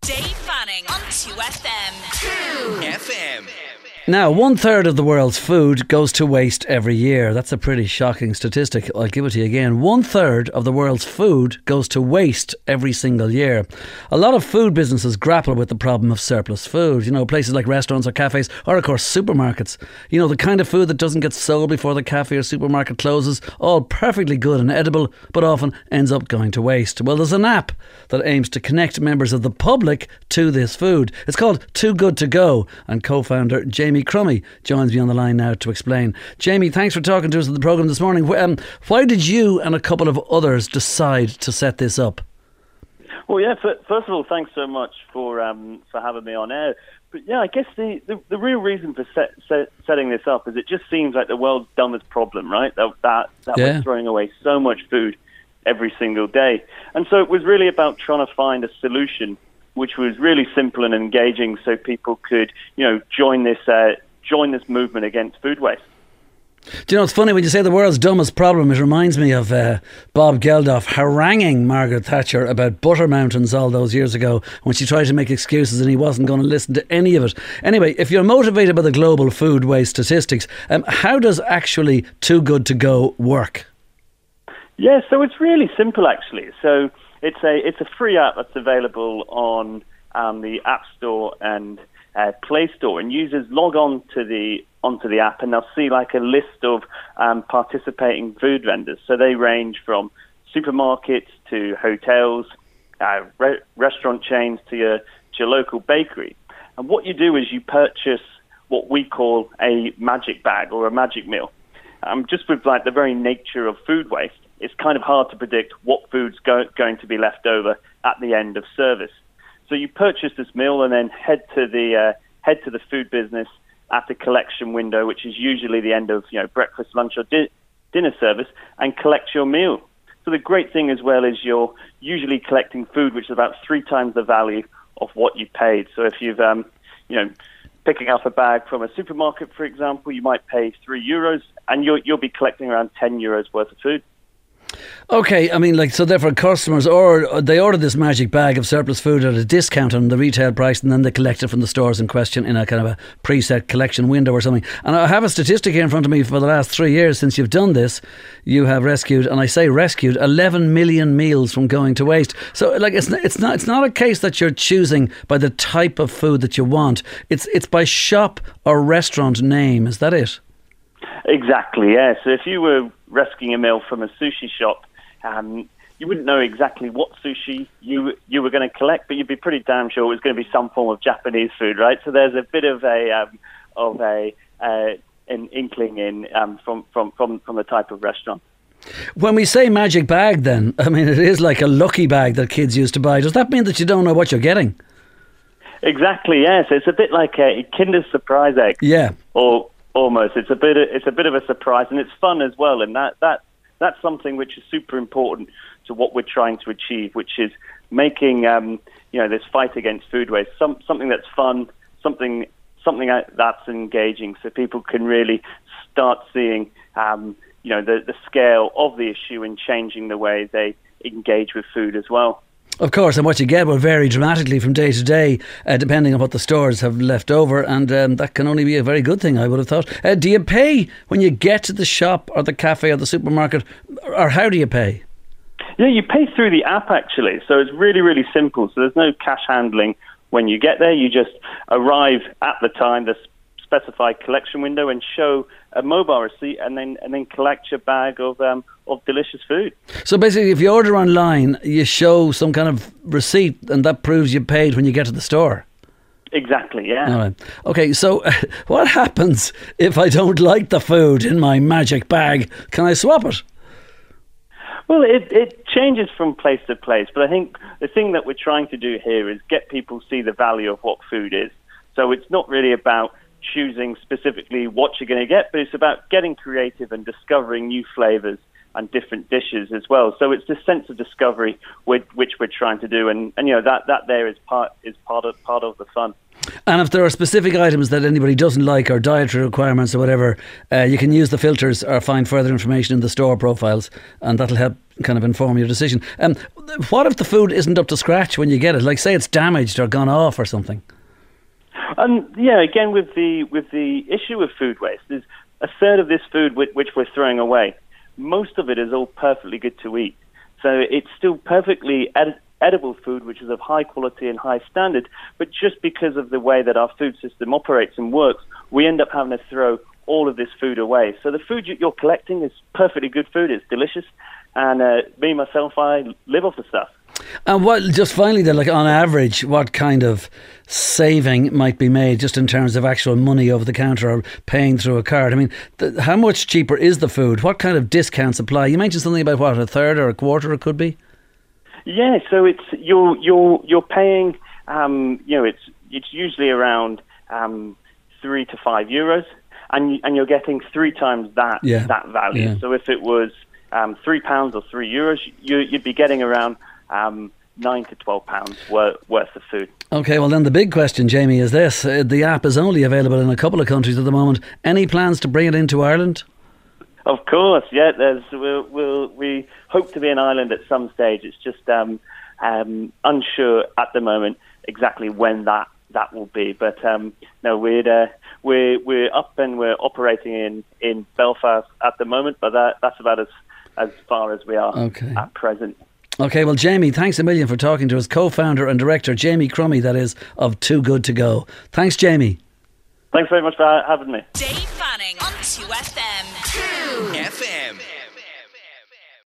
Dave Fanning on 2FM. 2FM. Now, 1/3 of the world's food goes to waste every year. That's a pretty shocking statistic. I'll give it to you again. 1/3 of the world's food goes to waste every single year. A lot of food businesses grapple with the problem of surplus food. You know, places like restaurants or cafes, or of course supermarkets. You know, the kind of food that doesn't get sold before the cafe or supermarket closes, all perfectly good and edible, but often ends up going to waste. Well, there's an app that aims to connect members of the public to this food. It's called Too Good To Go, and co-founder Jamie Crummy joins me on the line now to explain. Jamie, thanks for talking to us on the programme this morning. Why did you and a couple of others decide to set this up? Well, yeah, first of all, thanks so much for having me on air. But yeah, I guess the real reason for setting this up is it just seems like the world's dumbest problem, right? That we're throwing away so much food every single day. And so it was really about trying to find a solution which was really simple and engaging, so people could, join this movement against food waste. Do you know, it's funny when you say the world's dumbest problem, it reminds me of Bob Geldof haranguing Margaret Thatcher about butter mountains all those years ago when she tried to make excuses and he wasn't going to listen to any of it. Anyway, if you're motivated by the global food waste statistics, how does actually Too Good To Go work? Yeah, so it's really simple actually. So it's a free app that's available on the App Store and Play Store, and users log on onto the app and they'll see like a list of participating food vendors. So they range from supermarkets to hotels, restaurant chains to your local bakery. And what you do is you purchase what we call a magic bag or a magic meal. Just with like the very nature of food waste, it's kind of hard to predict what food's going to be left over at the end of service. So you purchase this meal and then head to the food business at the collection window, which is usually the end of breakfast, lunch, or dinner service, and collect your meal. So the great thing as well is you're usually collecting food which is about 3 times the value of what you paid. So if you've picking up a bag from a supermarket, for example, you might pay €3, and you'll be collecting around €10 worth of food. Okay, I mean, so therefore customers, or they order this magic bag of surplus food at a discount on the retail price, and then they collect it from the stores in question in a kind of a preset collection window or something. And I have a statistic here in front of me. For the last 3 years since you've done this, you have rescued, and I say rescued, 11 million meals from going to waste. So it's not a case that you're choosing by the type of food that you want. It's by shop or restaurant name. Is that it? Exactly, yeah. So if you were rescuing a meal from a sushi shop, you wouldn't know exactly what sushi you were going to collect, but you'd be pretty damn sure it was going to be some form of Japanese food, right? So there's a bit of an inkling in from the type of restaurant. When we say magic bag, then I mean it is like a lucky bag that kids used to buy. Does that mean that you don't know what you're getting? Exactly, yes. It's a bit like a Kinder Surprise egg. Yeah. Or almost. It's a bit of a surprise, and it's fun as well. And that's something which is super important to what we're trying to achieve, which is making this fight against food waste something that's fun, something that's engaging, so people can really start seeing the scale of the issue and changing the way they engage with food as well. Of course, and what you get will vary dramatically from day to day, depending on what the stores have left over, and that can only be a very good thing, I would have thought. Do you pay when you get to the shop or the cafe or the supermarket, or how do you pay? Yeah, you pay through the app actually, so it's really, really simple. So there's no cash handling when you get there. You just arrive at the time, the specified collection window, and show a mobile receipt, and then collect your bag of delicious food. So basically, if you order online, you show some kind of receipt, and that proves you paid when you get to the store. Exactly, yeah. All right. Okay, so what happens if I don't like the food in my magic bag? Can I swap it? Well, it changes from place to place, but I think the thing that we're trying to do here is get people to see the value of what food is. So it's not really about choosing specifically what you're going to get, but it's about getting creative and discovering new flavors and different dishes as well. So it's this sense of discovery which we're trying to do, and that there is part of the fun. And if there are specific items that anybody doesn't like or dietary requirements or whatever, you can use the filters or find further information in the store profiles, and that'll help kind of inform your decision. What if the food isn't up to scratch when you get it? Like, say it's damaged or gone off or something. Again, with the issue of food waste, is a third of this food which we're throwing away. Most of it is all perfectly good to eat. So it's still perfectly edible food, which is of high quality and high standard, but just because of the way that our food system operates and works, we end up having to throw all of this food away. So the food you're collecting is perfectly good food, it's delicious, and me, myself, I live off the stuff. And what, just finally then, like on average, what kind of saving might be made just in terms of actual money over the counter or paying through a card? I mean, how much cheaper is the food? What kind of discounts apply? You mentioned something about what, a third or a quarter it could be? Yeah, so it's you're paying it's usually around €3 to €5, and you're getting 3 times that value. Yeah. So if it was £3 or €3, you'd be getting around £9 to £12 worth of food. Okay, well then the big question, Jamie, is this: the app is only available in a couple of countries at the moment. Any plans to bring it into Ireland? Of course, yeah. We hope to be in Ireland at some stage. It's just unsure at the moment exactly when that will be. But no, we're up and we're operating in Belfast at the moment. But that's about as far as we are at present. Okay, well, Jamie, thanks a million for talking to us. Co-founder and director, Jamie Crummy, that is, of Too Good To Go. Thanks, Jamie. Thanks very much for having me. Dave Fanning on 2FM. 2FM.